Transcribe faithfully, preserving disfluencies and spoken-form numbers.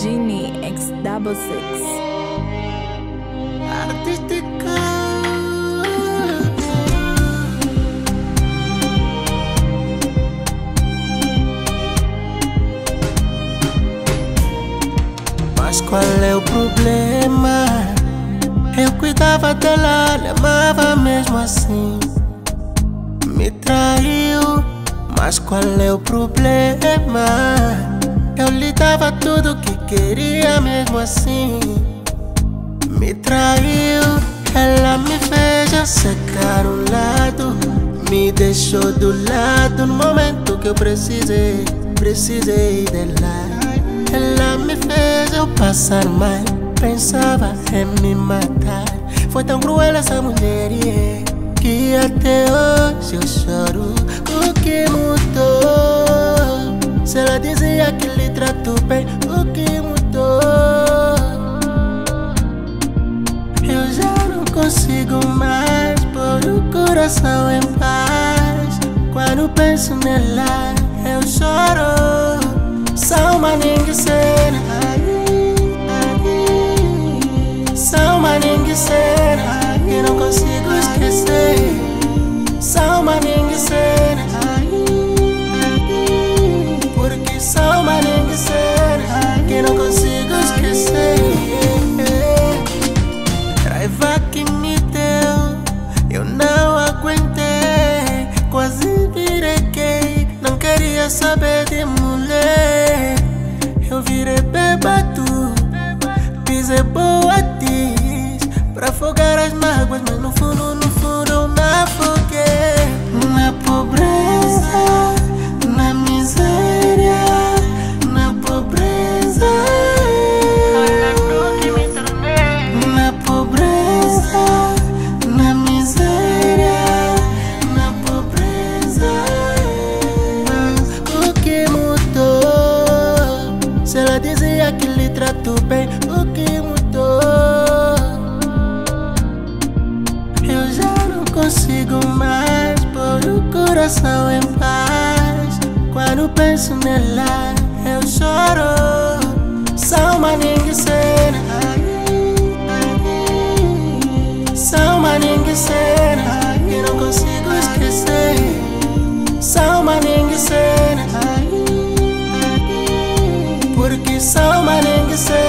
Genie X double six. Artística. Mas qual é o problema? Eu cuidava dela, lhe amava mesmo assim. Me traiu, mas qual é o problema? Eu lhe dava tudo que queria mesmo assim. Me traiu, ela me fez eu secar um lado. Me deixou do lado no momento que eu precisei, precisei dela. Ela me fez eu passar mal, pensava em me matar. Foi tão cruel essa mulher, yeah, que até hoje eu choro. O que mudou? Se ela dizia que lhe tratou bem, o que mudou? Eu já não consigo mais pôr o coração em paz. Quando penso nela, eu choro. São uma cena, são uma cena que não consigo esquecer. São uma cena, porque são uma cena que não consigo esquecer. Raiva que me deu, eu não aguentei. Quase virei, não queria saber de mulher. Eu virei bêbado, pisei boatis pra afogar as mágoas, mas no fundo, no fundo eu me afoguei. Na pobreza, na miséria, na pobreza. Na pobreza, na miséria, na pobreza. O que mudou? Se ela dizia que lhe tratou bem, o que mudou? Eu já não consigo mais pôr o coração em paz. Quando penso nela, eu choro. São uma cena, são uma cena que não consigo esquecer. São uma cena, porque são uma cena